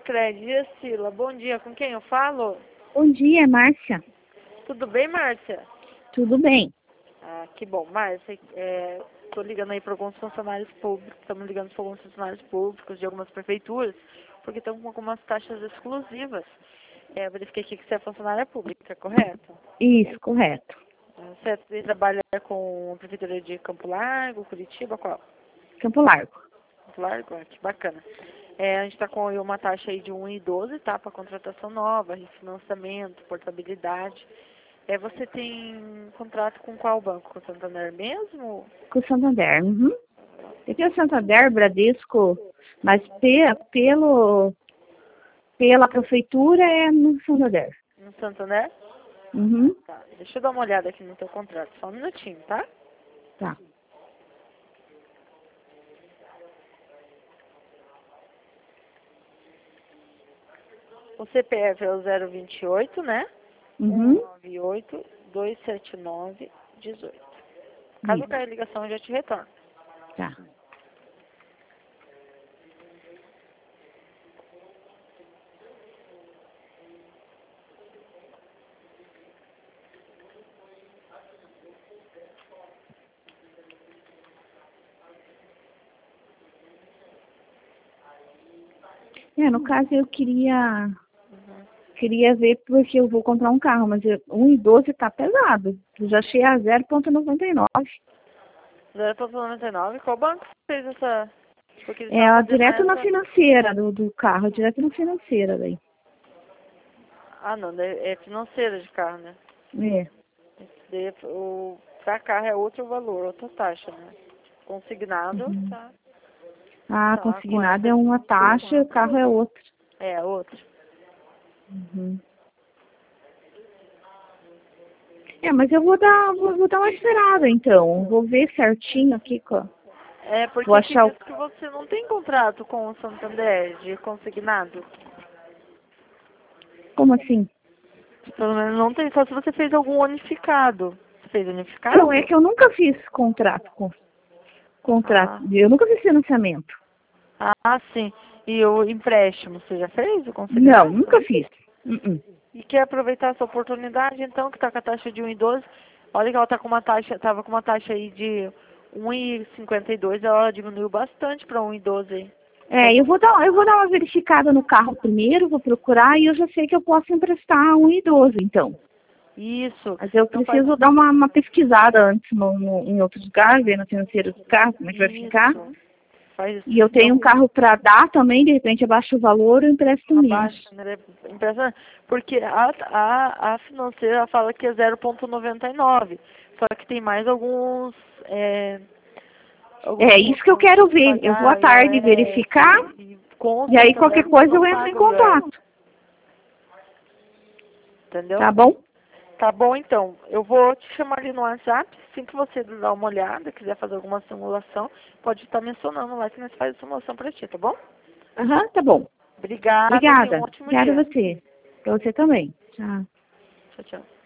Sacredi, Sila. Bom dia, com quem eu falo? Bom dia, Márcia. Tudo bem, Márcia? Tudo bem? Ah, que bom. Márcia, tô ligando aí para alguns funcionários públicos, estamos ligando para alguns funcionários públicos de algumas prefeituras, porque estão com algumas taxas exclusivas. Eu verifiquei aqui que você é funcionária pública, correto? Isso, correto. Você trabalha com a prefeitura de Campo Largo, Curitiba, qual? Campo Largo. Campo Largo, que bacana. A gente está com uma taxa aí de 1,12, tá? Para contratação nova, refinanciamento, portabilidade. Você tem contrato com qual banco? Com o Santander mesmo? Com o Santander, uhum. Tem o Santander, Bradesco, mas pela prefeitura é no Santander. No Santander? Uhum. Tá, deixa eu dar uma olhada aqui no teu contrato, só um minutinho, tá? Tá. O CPF é o 028, né? Uhum. 198-279-18. Caso caia a ligação, eu já te retorno. Tá. No caso eu queria ver porque eu vou comprar um carro, mas 1,12 tá pesado. Eu já achei a 0,99. 0,99, qual banco fez essa? Porque eles É estavam fazendo direto na essa... financeira do carro, direto na financeira daí. Ah, não, é financeira de carro, né? É. Pra carro é outro valor, outra taxa, né? Consignado, Uhum. tá? Ah, Tá, com consignado essa é de uma taxa, o carro é outra. É, outro. Uhum. Mas eu vou dar uma esperada então. Vou ver certinho aqui, Porque vou aqui achar diz que você não tem contrato com o Santander de consignado. como assim? Pelo menos não tem, só se você fez algum unificado. Você fez unificado? Então, é que eu nunca fiz contrato. Ah, Eu nunca fiz financiamento. sim. E o empréstimo, você já fez o Não, consignado? nunca fiz. Uh-uh. E quer aproveitar essa oportunidade, então, que está com a taxa de 1,12. Olha que ela tá com uma taxa, tava com uma taxa aí de 1,52, ela diminuiu bastante para 1,12 aí. Eu vou dar uma verificada no carro primeiro, vou procurar e eu já sei que eu posso emprestar 1,12 então. Isso. Mas eu Então preciso dar uma pesquisada antes em outros lugares, ver na financeira do carro, como é que vai ficar. Faz isso. E eu tenho um carro para dar também, de repente abaixo o valor, eu empresto menos. Abaixo, né? Impressionante. Porque a financeira fala que é 0,99. Só que tem mais alguns Isso que eu quero ver. Eu vou à tarde verificar e aí qualquer coisa eu entro em contato. Entendeu? Tá bom? Tá bom, então. Eu vou te chamar ali no WhatsApp. Assim que você dar uma olhada, quiser fazer alguma simulação, pode estar mencionando lá que nós fazemos a simulação pra ti, tá bom? Aham, tá bom. Obrigada. Tenha um ótimo Obrigada dia. a você. Pra você também. Tchau. Tchau, tchau.